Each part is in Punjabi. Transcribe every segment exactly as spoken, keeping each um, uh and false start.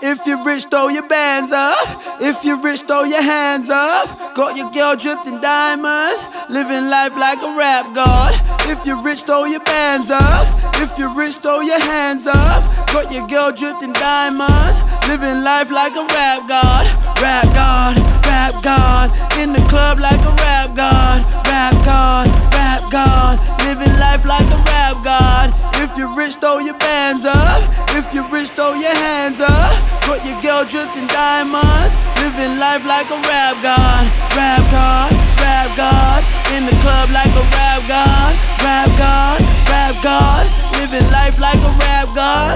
If you're rich, throw your bands up. If you're rich, throw your hands up. Got your girl dripped in diamonds, living life like a rap god. If you're rich, throw your bands up. If you're rich, throw your hands up. Got your girl dripped in diamonds, living life like a rap god. Rap god, rap god. In the club like a rap god. Rap god, rap god. Living life like a rap god. If you're rich, throw your bands up. If you're rich, throw your hands up. Got your girl dripped in diamonds, living life like a rap god. Rap god, rap god. In the club like a rap god. Rap god, rap god. Living life like a rap god.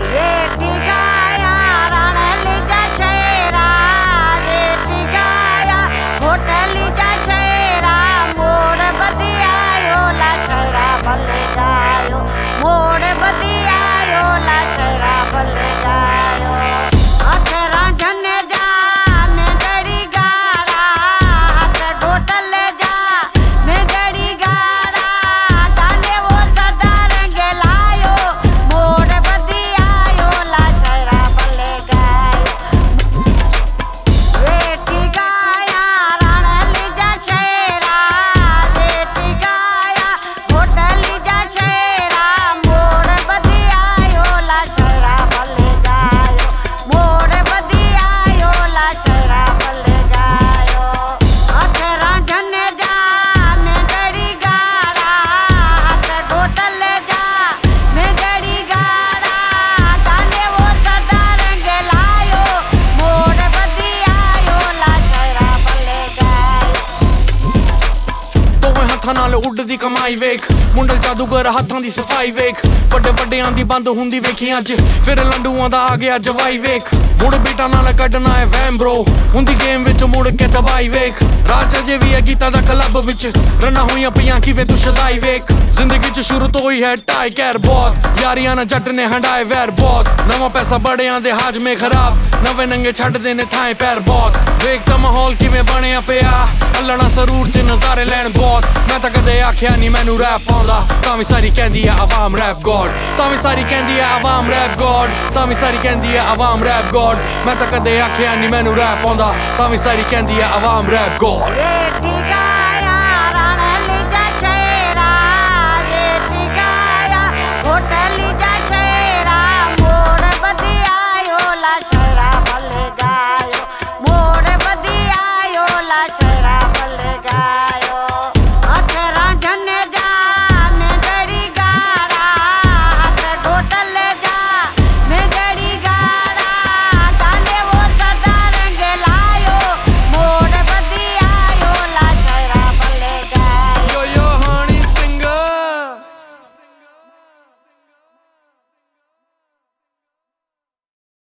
ਨਾਲ ਉੱਡਦੀ ਕਮਾਈ ਵੇਖ ਮੁੰਡੇ ਜਾਦੂਗਰ ਹੱਥਾਂ ਦੀ ਸਫਾਈ ਵੇਖ ਵੱਡੇ ਵੱਡਿਆਂ ਦੀ ਬੰਦ ਹੁੰਦੀ ਵੇਖੀ ਅੱਜ ਫਿਰ ਲੰਡੂਆਂ ਦਾ ਆ ਗਿਆ ਜਵਾਈ ਵੇਖ ਮੁੜ ਬੀਟਾਂ ਨਾਲ ਕੱਢਣਾ ਹੈ ਵੈਮ ਬ్రో ਹੁੰਦੀ ਗੇਮ ਵਿੱਚ ਮੁੜ ਕੇ ਤਬਾਈ ਵੇਖ ਰਾਜ ਅਜੇ ਵੀ ਹੈ ਗੀਤਾਂ ਦਾ ਕਲੱਬ ਵਿੱਚ ਰੰਨਾਂ ਹੋਈਆਂ ਪਈਆਂ ਕਿਵੇਂ ਤੂੰ ਸ਼ਦਾਈ ਵੇਖ ਜ਼ਿੰਦਗੀ ਚ ਸ਼ੁਰੂ ਤੋਂ ਹੀ ਹੈ ਟਾਈ ਕੈਰ ਬਹੁਤ ਯਾਰੀਆਂ ਨਾਲ ਜੱਟ ਨੇ ਹੰਡਾਏ ਵੈਰ ਬਹੁਤ ਨਵਾਂ ਪੈਸਾ ਬੜਿਆਂ ਦੇ ਹਾਜ਼ਮੇ ਖਰਾਬ ਨਵੇਂ ਨੰਗੇ ਛੱਡਦੇ ਨੇ ਥਾਂ ਪੈਰ ਬਹੁਤ ਵੇਖ ਤਾਂ ਮਾਹੌਲ ਕਿਵੇਂ ਬਣਿਆ ਪਿਆ ਅੱਲਣਾ ਸਰੂਰ ਚ ਨਜ਼ਾਰੇ ਲੈਣ ਬਹੁਤ ਮੈਂ ਤਾਂ ਕਦੇ ਆਖਿਆ ਨਹੀਂ ਮੈਨੂੰ ਰੈਪ ਆਉਂਦਾ ਤਾਂ ਵੀ ਸਾਰੀ ਕਹਿੰਦੀ ਆ ਆਵਾਮ ਰੈਪ ਗੋਡ ਤਾਂ ਵੀ ਸਾਰੀ ਕਹਿੰਦੀ ਆ ਆਵਾਮ ਰੈਪ ਗੋਡ ਤਾਂ ਵੀ ਸਾਰੀ ਕਹਿੰਦੀ ਆ ਆਵਾਮ ਰੈਪ ਗੋਡ ਮੈਂ ਤਾਂ ਕਦੇ ਆਖਿਆ ਨਹੀਂ ਮੈਨੂੰ ਰੈਪ ਆਉਂਦਾ ਤਾਂ ਵੀ ਸਾਰੀ ਕਹਿੰਦੀ ਆ ਆਵਾਮ ਰੈਪ ਗੋਡ